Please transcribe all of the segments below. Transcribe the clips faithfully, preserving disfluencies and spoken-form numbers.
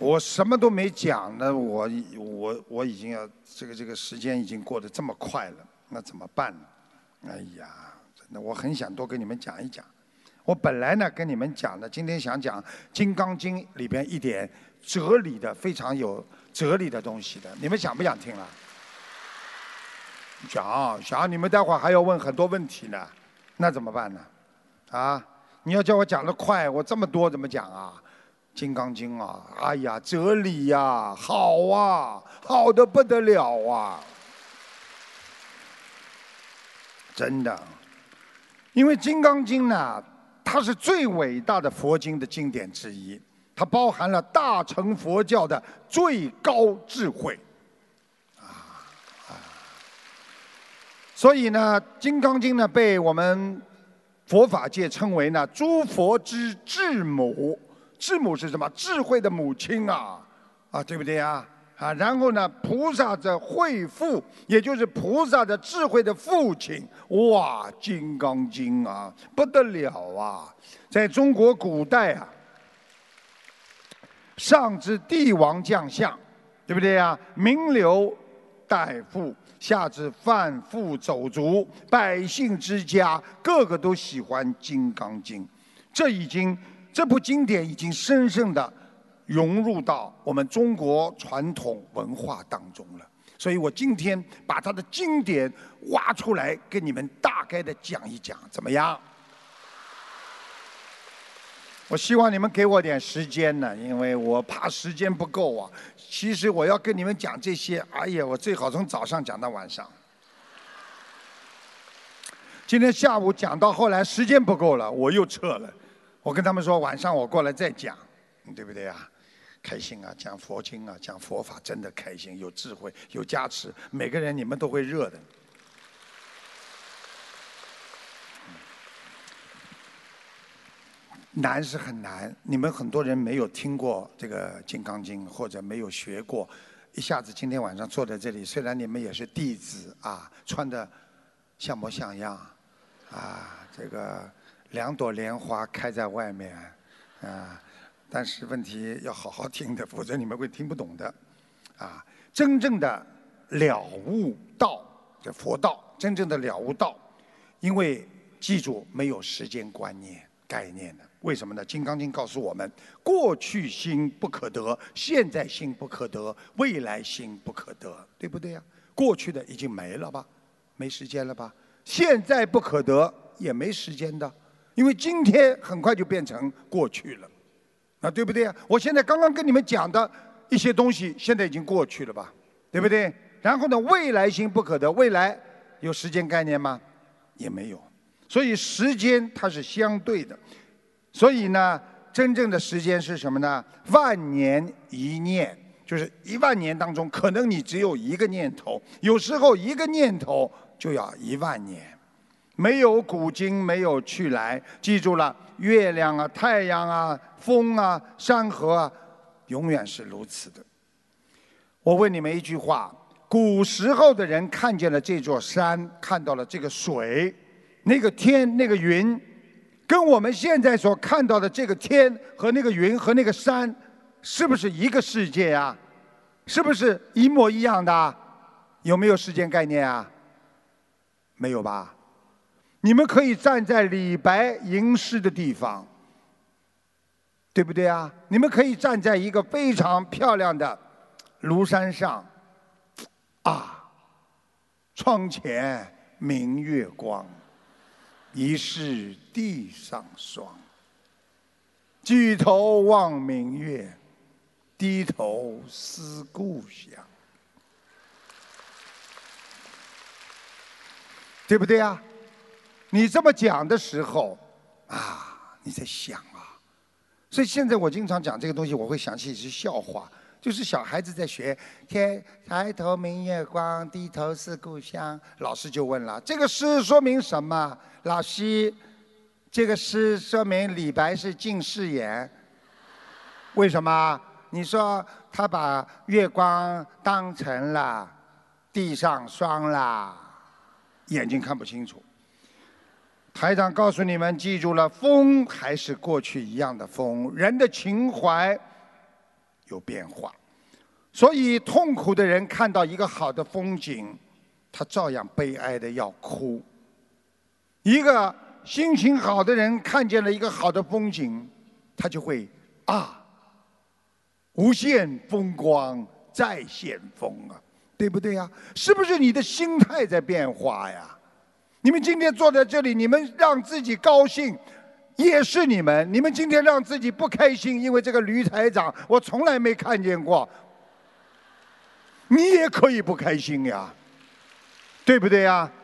我什么都没讲呢，我我我已经要这个这个时间已经过得这么快了，那怎么办呢？哎呀，真的，我很想多跟你们讲一讲。我本来呢跟你们讲的，今天想讲《金刚经》里边一点哲理的，非常有哲理的东西的，你们想不想听啊？想想，你们待会儿还要问很多问题呢，那怎么办呢？啊，你要叫我讲得快，我这么多怎么讲啊？《金刚经》啊，哎呀，哲理呀、啊，好啊，好的不得了啊！真的，因为《金刚经》呢，它是最伟大的佛经的经典之一，它包含了大乘佛教的最高智慧。所以呢，《金刚经》呢被我们佛法界称为呢诸佛之智母。智母是什么？智慧的母亲啊，啊，对不对啊？啊，然后呢，菩萨的慧父，也就是菩萨的智慧的父亲。哇，《金刚经》啊，不得了啊！在中国古代啊，上至帝王将相，对不对啊？名流大夫。下至贩夫走卒，百姓之家，个个都喜欢《金刚经》。这已经，这部经典已经深深的融入到我们中国传统文化当中了。所以我今天把它的经典挖出来，跟你们大概的讲一讲，怎么样？我希望你们给我点时间呢，因为我怕时间不够啊。其实我要跟你们讲这些，哎呀，我最好从早上讲到晚上。今天下午讲到后来时间不够了，我又撤了。我跟他们说晚上我过来再讲，对不对啊？开心啊，讲佛经啊，讲佛法真的开心，有智慧，有加持，每个人你们都会热的。难是很难，你们很多人没有听过这个《金刚经》，或者没有学过，一下子今天晚上坐在这里，虽然你们也是弟子啊，穿的像模像样，啊，这个两朵莲花开在外面，啊，但是问题要好好听的，否则你们会听不懂的，啊，真正的了悟道，这佛道，真正的了悟道，因为记住没有时间观念概念的。为什么呢？《金刚经》告诉我们：过去心不可得，现在心不可得，未来心不可得，对不对呀？过去的已经没了吧，没时间了吧？现在不可得，也没时间的，因为今天很快就变成过去了，啊，对不对呀？我现在刚刚跟你们讲的一些东西，现在已经过去了吧，对不对？然后呢，未来心不可得，未来有时间概念吗？也没有，所以时间它是相对的。所以呢，真正的时间是什么呢？万年一念，就是一万年当中，可能你只有一个念头，有时候一个念头就要一万年。没有古今，没有去来，记住了，月亮啊、太阳啊、风啊、山河啊，永远是如此的。我问你们一句话：古时候的人看见了这座山，看到了这个水，那个天，那个云。跟我们现在所看到的这个天和那个云和那个山，是不是一个世界呀？是不是一模一样的？有没有时间概念啊？没有吧？你们可以站在李白吟诗的地方，对不对啊？你们可以站在一个非常漂亮的庐山上，啊，窗前明月光。疑是地上霜，举头望明月，低头思故乡，对不对啊？你这么讲的时候，啊，你在想啊。所以现在我经常讲这个东西，我会想起一句笑话，就是小孩子在学天抬头明月光，低头思故乡。老师就问了：这个诗说明什么？老师，这个诗说明李白是近视眼。为什么？你说他把月光当成了地上霜啦，眼睛看不清楚。台长告诉你们，记住了，风还是过去一样的风，人的情怀有变化。所以痛苦的人看到一个好的风景，他照样悲哀的要哭；一个心情好的人看见了一个好的风景，他就会啊，无限风光再现风啊，对不对呀？是不是你的心态在变化呀？你们今天坐在这里，你们让自己高兴，也是你们；你们今天让自己不开心，因为这个吕台长我从来没看见过，你也可以不开心呀，对不对呀？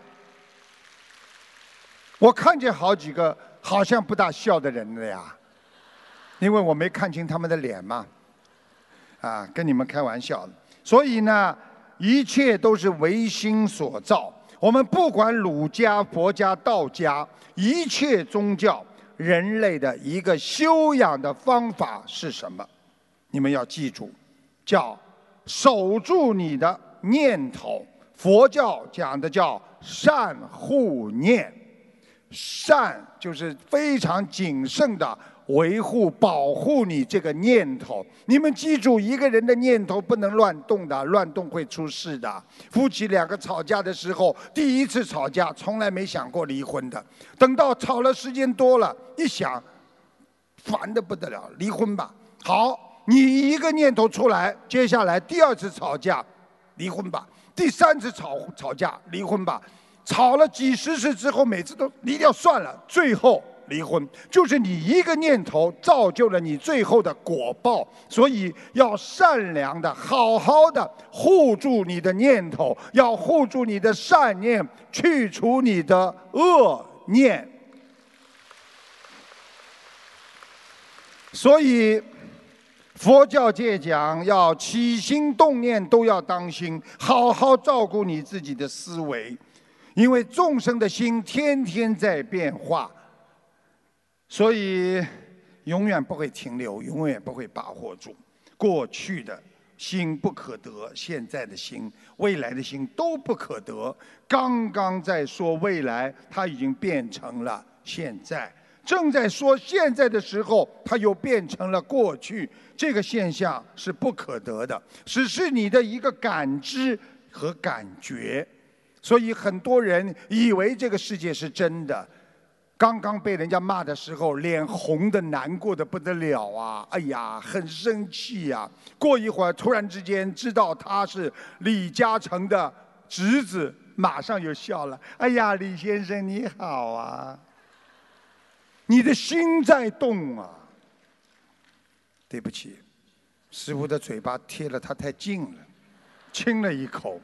我看见好几个好像不大笑的人了呀，因为我没看清他们的脸嘛，啊，跟你们开玩笑的。所以呢，一切都是唯心所造。我们不管儒家、佛家、道家，一切宗教，人类的一个修养的方法是什么？你们要记住，叫守住你的念头。佛教讲的叫善护念，善就是非常谨慎的维护、保护你这个念头。你们记住，一个人的念头不能乱动的，乱动会出事的。夫妻两个吵架的时候，第一次吵架从来没想过离婚的，等到吵了时间多了，一想，烦得不得了，离婚吧。好，你一个念头出来，接下来第二次吵架，离婚吧。第三次吵吵架，离婚吧。吵了几十次之后，每次都离掉算了，最后离婚，就是你一个念头造就了你最后的果报。所以要善良的、好好的护住你的念头，要护住你的善念，去除你的恶念。所以佛教界讲，要起心动念都要当心，好好照顾你自己的思维。因为众生的心天天在变化，所以永远不会停留，永远不会把握住。过去的心不可得，现在的心、未来的心都不可得。刚刚在说未来，它已经变成了现在；正在说现在的时候，它又变成了过去。这个现象是不可得的，只是你的一个感知和感觉。所以很多人以为这个世界是真的，刚刚被人家骂的时候，脸红的难过的不得了啊！哎呀，很生气呀、啊。过一会儿，突然之间知道他是李嘉诚的侄子，马上又笑了。哎呀，李先生你好啊！你的心在动啊！对不起，师父的嘴巴贴了他太近了，亲了一口。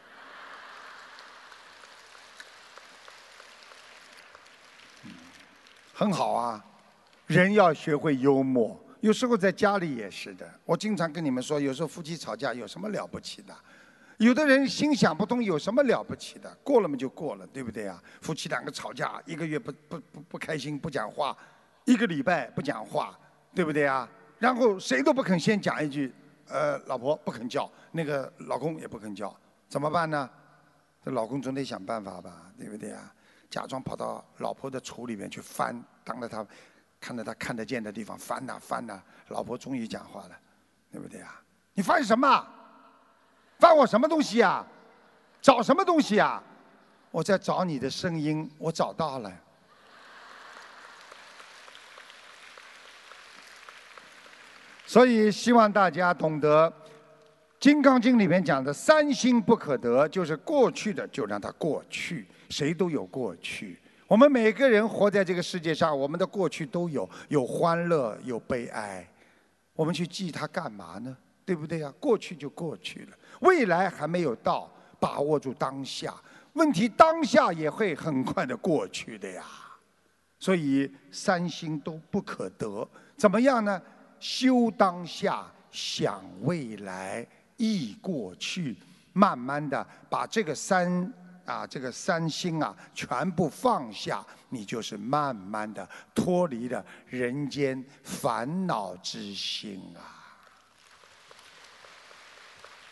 很好啊，人要学会幽默。有时候在家里也是的。我经常跟你们说，有时候夫妻吵架有什么了不起的？有的人心想不通，有什么了不起的？过了嘛就过了，对不对啊？夫妻两个吵架，一个月不不不不开心，不讲话，一个礼拜不讲话，对不对啊？然后谁都不肯先讲一句，呃，老婆不肯叫，那个老公也不肯叫，怎么办呢？这老公总得想办法吧，对不对啊？假装跑到老婆的橱里面去翻，当着他看着他看得见的地方翻呐、啊、翻呐、啊，老婆终于讲话了，对不对啊？你翻什么？翻我什么东西啊？找什么东西啊？我在找你的声音，我找到了。所以希望大家懂得，《金刚经》里面讲的三心不可得，就是过去的就让它过去。谁都有过去，我们每个人活在这个世界上，我们的过去都有，有欢乐，有悲哀。我们去记它干嘛呢？对不对呀？过去就过去了，未来还没有到，把握住当下。问题当下也会很快的过去的呀。所以三心都不可得，怎么样呢？修当下，想未来，忆过去，慢慢的把这个三。啊，这个三心啊，全部放下，你就是慢慢的脱离了人间烦恼之心啊。